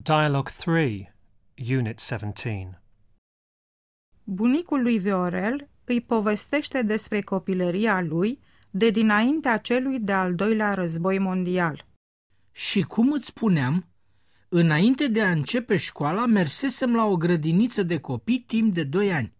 Dialogue 3, Unit 17. Bunicul lui Viorel îi povestește despre copilăria lui de dinaintea celui de-al doilea război mondial. Și cum îți spuneam, înainte de a începe școala, mersesem la o grădiniță de copii timp de 2 ani.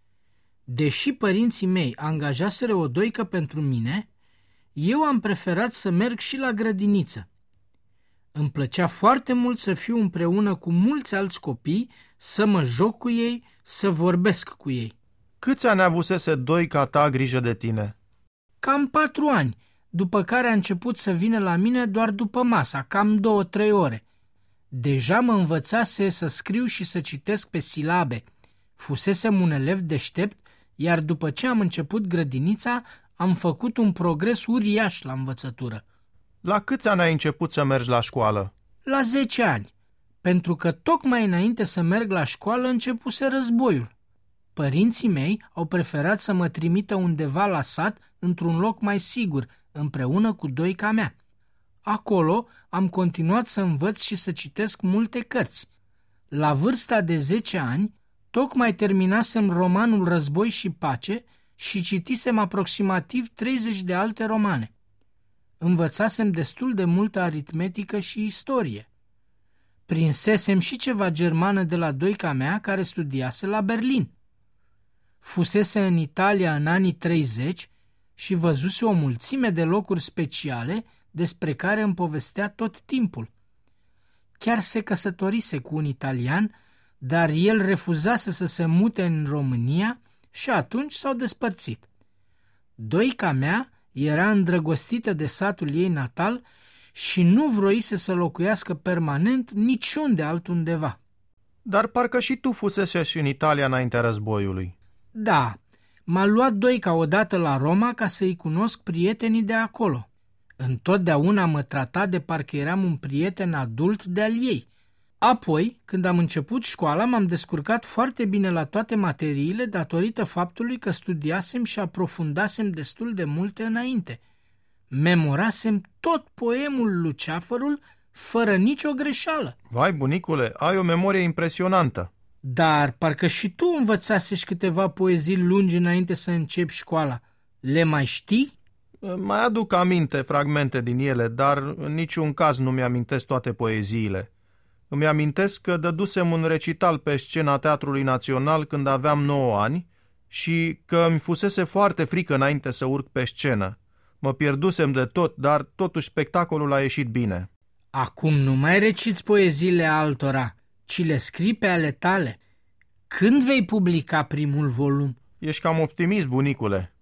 Deși părinții mei angajaseră o doică pentru mine, eu am preferat să merg și la grădiniță. Îmi plăcea foarte mult să fiu împreună cu mulți alți copii, să mă joc cu ei, să vorbesc cu ei. Câți ani avusese doica ta grijă de tine? Cam 4 ani, după care a început să vină la mine doar după masa, cam 2-3 ore. Deja mă învățase să scriu și să citesc pe silabe. Fusesem un elev deștept, iar după ce am început grădinița, am făcut un progres uriaș la învățătură. La câți ani ai început să mergi la școală? La 10 ani, pentru că tocmai înainte să merg la școală începuse războiul. Părinții mei au preferat să mă trimită undeva la sat, într-un loc mai sigur, împreună cu doica mea. Acolo am continuat să învăț și să citesc multe cărți. La vârsta de 10 ani, tocmai terminasem romanul Război și Pace și citisem aproximativ 30 de alte romane. Învățasem destul de multă aritmetică și istorie. Prinsesem și ceva germană de la doica mea care studiase la Berlin. Fusese în Italia în anii 30 și văzuse o mulțime de locuri speciale despre care îmi povestea tot timpul. Chiar se căsătorise cu un italian, dar el refuzase să se mute în România și atunci s-au despărțit. Doica mea era îndrăgostită de satul ei natal și nu vroise să locuiască permanent niciunde altundeva. Dar parcă și tu fusesești în Italia înaintea războiului. Da, m-a luat doica odată la Roma ca să-i cunosc prietenii de acolo. Întotdeauna mă trata de parcă eram un prieten adult de-al ei. Apoi, când am început școala, m-am descurcat foarte bine la toate materiile datorită faptului că studiasem și aprofundasem destul de multe înainte. Memorasem tot poemul Luceafărul fără nicio greșeală. Vai, bunicule, ai o memorie impresionantă. Dar parcă și tu învățasești câteva poezii lungi înainte să începi școala. Le mai știi? Mai aduc aminte fragmente din ele, dar în niciun caz nu mi-amintesc toate poeziile. Îmi amintesc că dădusem un recital pe scena Teatrului Național când aveam 9 ani și că îmi fusese foarte frică înainte să urc pe scenă. Mă pierdusem de tot, dar totuși spectacolul a ieșit bine. Acum nu mai reciți poeziile altora, ci le scrii pe ale tale. Când vei publica primul volum? Ești cam optimist, bunicule.